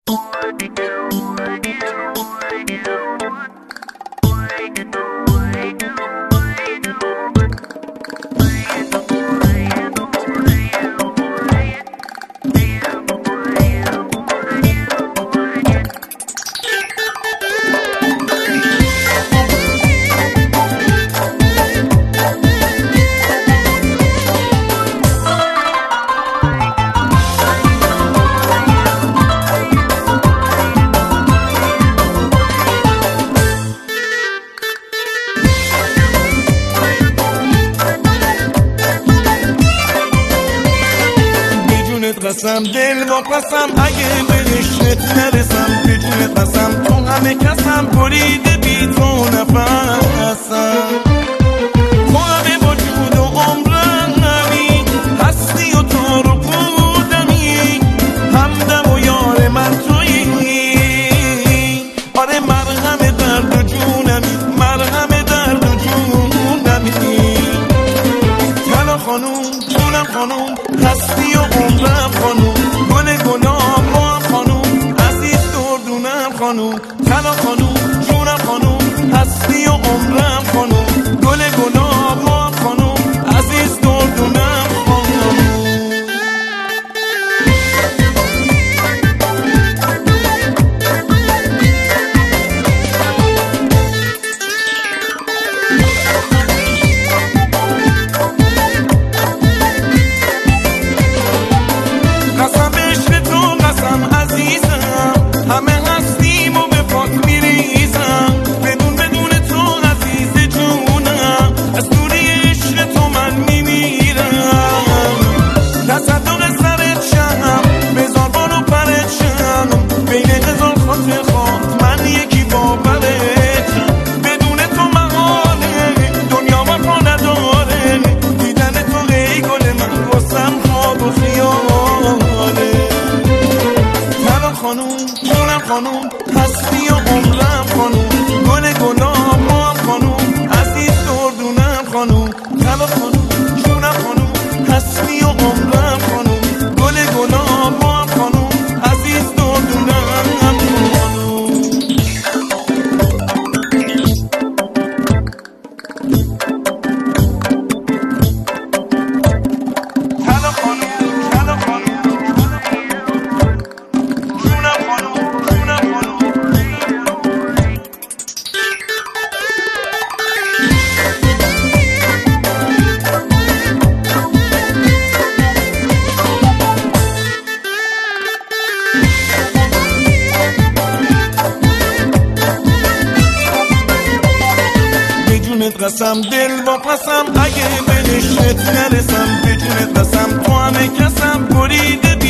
قسم دل با قسم اگه به عشقت نرسم، به جونت قسم تو همه کسم، بریده بی تو نفسم، تو همه وجود و عمرمی، هستی و تو رو بودمی، همدم و یار من تویی، آره مرهم درد و جونمی، مرهم درد و جونمی، تلا خانوم جونم خانوم، هستی و عمرم خانوم، گل گلاب ما خانوم، عزیز دردونم خانوم، تلا خانوم جونم خانوم، هستی و عمرم خانوم، گل گلاب ما خانوم، عزیز دردونم خانوم. همه هستیم و به پاک میریزم، بدون تو عزیز جونم، از دوری عشق تو من میمیرم، تصدق سرت شم، بذار بارو پرت شم، بین هزار خاطر خواهد من یکی باورتم، بدون تو محاله دنیا وفا نداره، دیدن تو ای گل من واسم خواب و خیاله، تلا خانوم جونم خانوم، هستی و عمرم خانوم، گل گلاب ما خانوم، عزیز دردونم خانوم، تلا خانوم جونم خانوم، هستی و عمرم خانوم، گل گلاب ما خانوم، عزیز دردونم خانوم. تلا خانوم تلا خانوم جونم خانوم، قسم دل با قسم اگه به عشقت نرسم، به جونت قسم تو همه کسم، بریده